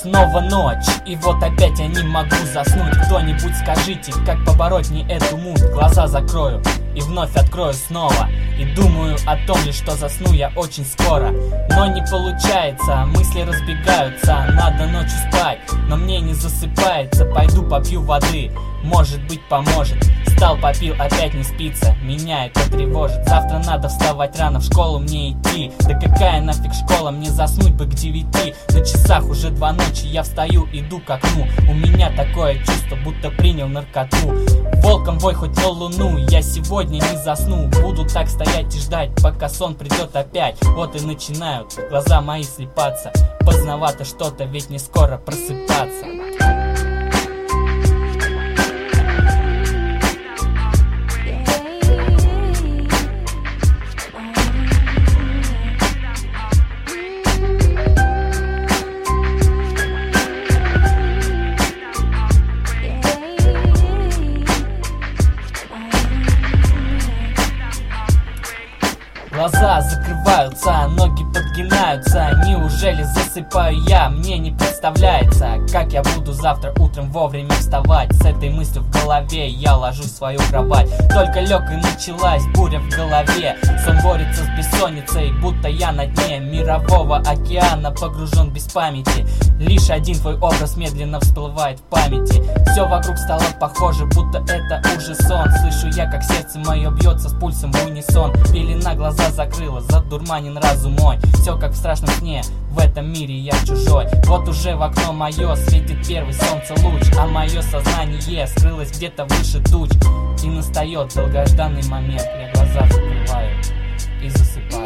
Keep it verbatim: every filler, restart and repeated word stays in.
Снова ночь, и вот опять я не могу заснуть. Кто-нибудь скажите, как побороть мне эту муть? Глаза закрою и вновь открою снова, и думаю о том лишь, что засну я очень скоро. Но не получается, мысли разбегаются. Надо ночью спать, но мне не засыпается. Пойду попью воды, может быть поможет. Встал, попил, опять не спится, меня это тревожит. Завтра надо вставать рано, в школу мне идти. Да какая нафиг школа, мне заснуть бы к девяти. На часах уже два ночи, я встаю, иду к окну. У меня такое чувство, будто принял наркоту. Волком вой хоть на луну, я сегодня не засну. Буду так стоять и ждать, пока сон придет опять. Вот и начинают глаза мои слепаться. Поздновато что-то, ведь не скоро просыпаться. Глаза закрываются, ноги подгинаются. Неужели засыпаю я? Мне не представляется, как я буду завтра утром вовремя вставать. С этой мыслью в голове я ложусь в свою кровать. Только лег и началась буря в голове. Сон борется с бессонницей, будто я на дне мирового океана погружен без памяти. Лишь один твой образ медленно всплывает в памяти. Все вокруг стало похоже, будто это уже сон. Слышу я, как сердце мое бьется с пульсом в унисон. Пелена глаза закрыла, задурманен разум мой. Все как в страшном сне, в этом мире я чужой. Вот уже в окно мое светит первый солнце луч, а мое сознание скрылось где-то выше туч. И настает долгожданный момент, я глаза закрываю и засыпаю.